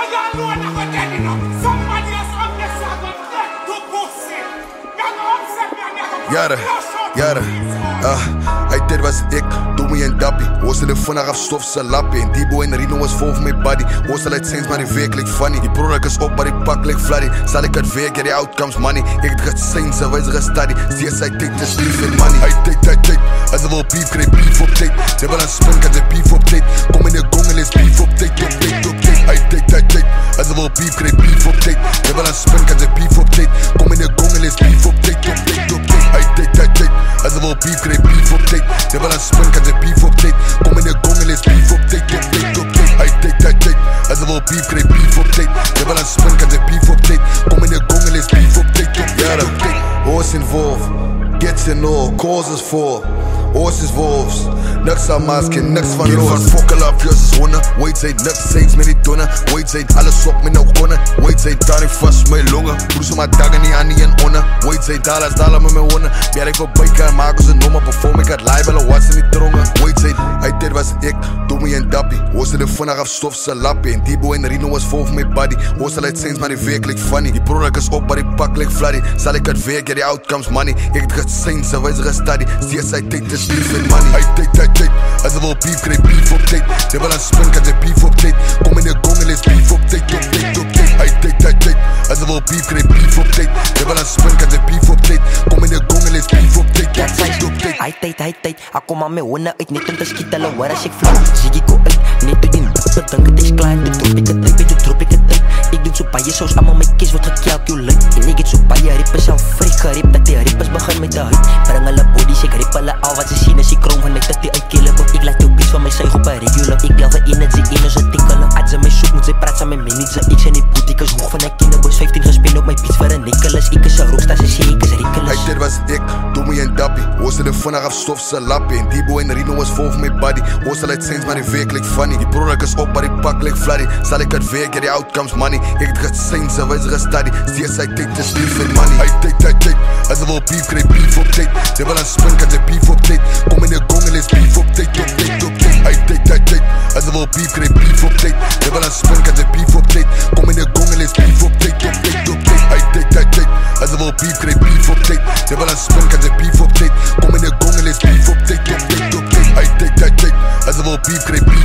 Jaren, uit dit was ik, doe me een dappie. Ons telefoon gaf stof zijn lappie. En Debo en Rino was vol van mijn body. Ons zal het sinds maar die week lijkt funny. Die product is op maar die pak lijkt fladdy. Zal ik het werk, die outcomes money. Ik het gaat zijn, ze wijzige study. Zie je zij take de street in money. Hij take, als ze wil beef, krijg beef op tape. Ze wil een spin, kan ze beef op tape. Kom in de gongel, is beef op tape, op tape. Hij take, als ze wil beef, krijg beef op tape. Ze wil een spin, kan ze beef op tape. Kom in de gongel, is beef op tape, op tape. Hij take, als ze wil beef, krijg beef op tape. Ze wil een spin, kan ze beef op tape. Kom in de gongel, is beef op tape, op tape. Hij take, als ze wil beef, krijg beef op tape. Ze wil een spin, kan ze beef op tape. Kom in de gongel, is beef op tape, op tape. Horse involved, gets in all, causes for. Horses, wolves, niks aan masker, niks van los. Van fokkel af, juist honden. Wait, zei niks, steeds met die tonnen. Wait, zei alles op met nou konnen. Wait, zei daar niet vast met longen. Broes maar dagen niet aan die en onnen. Wait, zei dollar met mijn honden. Ben ik voorbij kan maken ze nummer. Perform ik het live, wel wat ze niet drongen. Wait, zei uit dit was ik, doe me een dappie. Ons telefoon gaf stof zijn lappie. En Debo en Rino was vol van mijn body. Ons zal het sinds maar die werk lijkt funny. Die product is op maar die pak lijkt fladdy. Zal ik het werk, die outcomes money. Ik het gaat zijn, ze wijzige study. Zie je zij take beef in money. Hij take, als ze wil beef, krijg beef op tape. Ze wil een spin, kan ze beef op tape. Kom in de gongel, is beef op tape, op tape. Hij take, als ze wil beef, krijg beef op tape. Ze wil een spin, kan ze beef op tape. Kom in de gongel, is beef op tape, op tape. Hij take, ik kom aan mijn honden uit, net om te schieten, hulle hoor als ik vloog. Zie ik go uit, net door die bedank, het is klaar. Doe drop ik het uit, drop ik het uit. Ik doe zo baie soos, allemaal my kies wordt gecalculate. En ik het zo baie rippers al freak gerip, dat die rippers begin met de huid. Bring hulle bodies, ek rip hulle al wat ze zien is die krom van my dat die uitkelen. Ik laat jou beats van my suig op een regular. Ik bel vir energy, energy tikkelen. Als ze my soek, moet sy praat saam my manager. Ik zijn die boutiques hoog van ek ken boys 15 gespend op my beats vir een Nicholas. Ik is een rockstar, ze sê ek is ridiculous. Uit dit was ik, doe me een dappie. Ons telefoon gaf stof zijn lappie. En Debo en Rino was vol van mijn body. Ons zal het sinds maar die werk lijkt funny. Die product is op maar die pak lijkt fladdy. Zal ik het werk, die outcomes money. Ik het gaat zijn, ze wijzige study. Zie je zij take de street in money. Hij take, als ze wil beef, krijg beef op tape. Ze wil een spin, kan ze beef op tape. Kom in de gongel, is beef op tape, op tape. Hij take, als ze wil beef, krijg beef op tape. Ze wil een spin, kan ze beef op tape. Kom in de gongel, is beef op tape, op tape. Hij take, als ze wil beef, krijg beef op tape. Ze wil een spin, kan ze beef op tape. Kom in de gongel, is beef op tape, op tape. Hij take, als ze wil beef, krijg beef